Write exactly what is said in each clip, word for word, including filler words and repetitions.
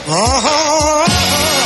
Uh-huh.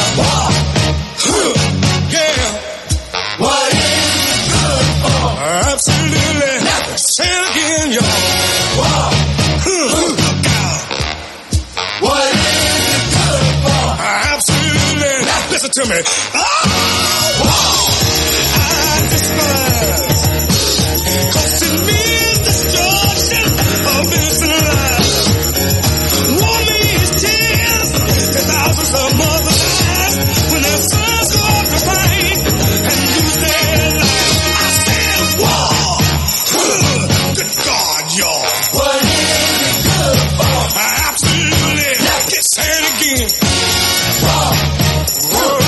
Huh. Yeah. What is it good for? Absolutely. Nothing. Say it again, y'all. Wow. Huh. Look out. What is it good for? Absolutely. Nothing. Listen to me. Oh, wow. I despise. Cause it means destruction of innocent lives. War means tears to thousands of mothers' eyes when their sons go off to fight and lose their lives. I said war. Good God, y'all. What is it good for? Absolutely. Nothing. Say it again. Wow. Oh,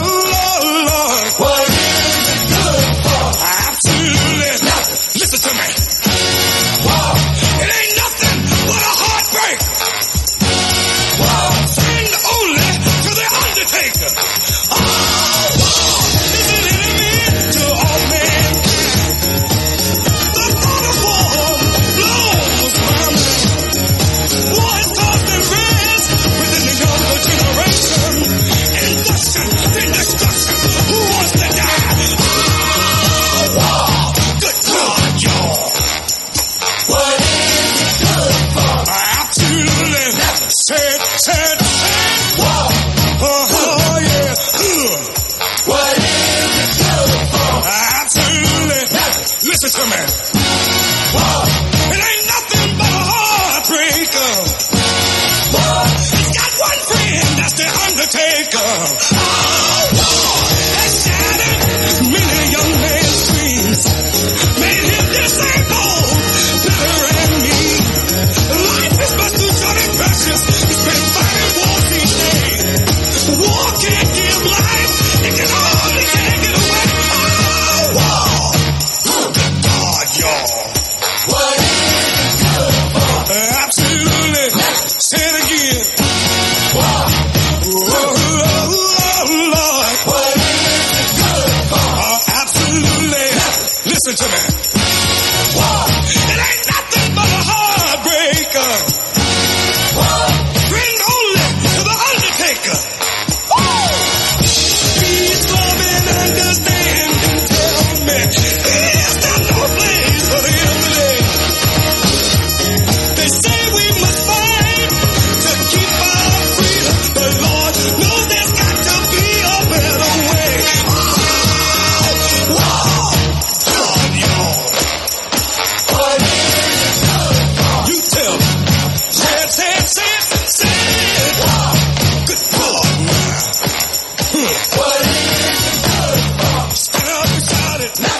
Lord. What is it good for? Absolutely. Nothing. Listen to me. Wow. It ain't nothing but a heartbreak. Wow. Send only to the Undertaker. Oh, wow. Is an enemy to all mankind. The thought of war blows my mind. War has caused unrest within the younger generation. Induction, then destruction. Who wants to die? Oh, wow. Good God, y'all. What is it good for? Absolutely. Said, said, said. Wow. Oh, yeah. Ugh. What is it good for? Absolutely. Listen to me. Wow. It ain't nothing but a heartbreaker. Wow. He's got one friend, that's the Undertaker. Oh, Lord. That shattered many young man's dreams. Made him disabled, bitter and mean. Life is but too short and precious. He's been fighting wars each day. War can't give life. It can only take it away. Oh, war. Good God, y'all. What is it good for? Absolutely. Say it again. Wow. Oh, oh, oh, Lord. What is it good for? Oh, absolutely. Listen to me. Wow. It ain't nothing but a heartbreaker. Wow. Bring only to the Undertaker. Woo! Peace, love, and understanding. Tell me, is there no place for the elderly? They say we must fight to keep our freedom. But Lord, knows there's got to be a better way. Oh, wow. God, y'all. What is it good for? You tell me. Say it, say it, say it, say it. Wow. Good God, man. What is it good for? Stand up and shout it.